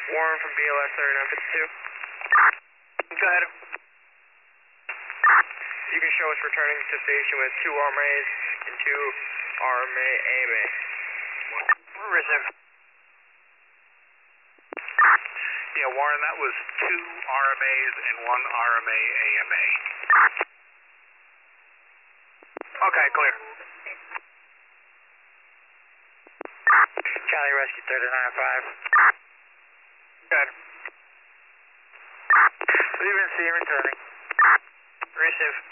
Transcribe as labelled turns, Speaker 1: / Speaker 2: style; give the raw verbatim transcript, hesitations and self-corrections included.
Speaker 1: Warren from B L S thirty-nine fifty-two.
Speaker 2: Go ahead.
Speaker 1: You can show us returning to station with two R M As and two R M A A M A.
Speaker 2: Receive. Yeah, Warren, that was two R M As and one R M A A M A. Okay, clear.
Speaker 3: Charlie Rescue thirty-nine five.
Speaker 2: Good.
Speaker 3: Leaving C returning.
Speaker 2: Receive.